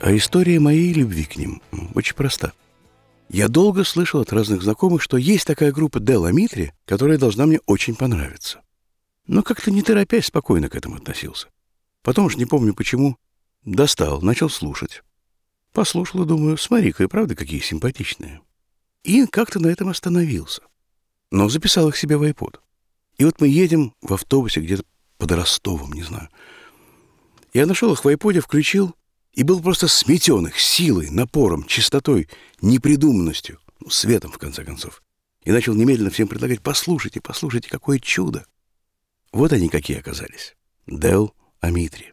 А история моей любви к ним очень проста. Я долго слышал от разных знакомых, что есть такая группа Del Amitri, которая должна мне очень понравиться. Но как-то не торопясь спокойно к этому относился. Потом уж не помню почему, достал, начал слушать. Послушал и думаю, смотри-ка, и правда какие симпатичные. И как-то на этом остановился. Но записал их себе в iPod. И вот мы едем в автобусе где-то под Ростовом, не знаю. Я нашел их в iPod, включил, и был просто сметен их силой, напором, чистотой, непридуманностью, светом, в конце концов. И начал немедленно всем предлагать: послушайте, послушайте, какое чудо. Вот они какие оказались. Del Amitri.